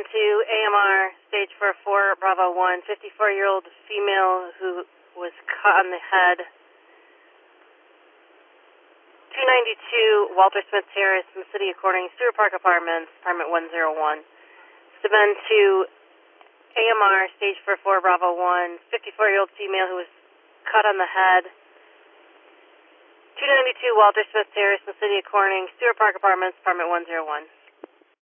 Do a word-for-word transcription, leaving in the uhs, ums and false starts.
to A M R, stage four four, Bravo one, fifty-four-year-old female who was cut on the head. two ninety-two Walter Smith Terrace, in the city of Corning, Sewer Park Apartments, apartment one oh one. Subend to A M R, stage four four, Bravo one, fifty-four-year-old female who was cut on the head. two ninety-two Walter Smith Terrace, in the city of Corning, Sewer Park Apartments, apartment one oh one.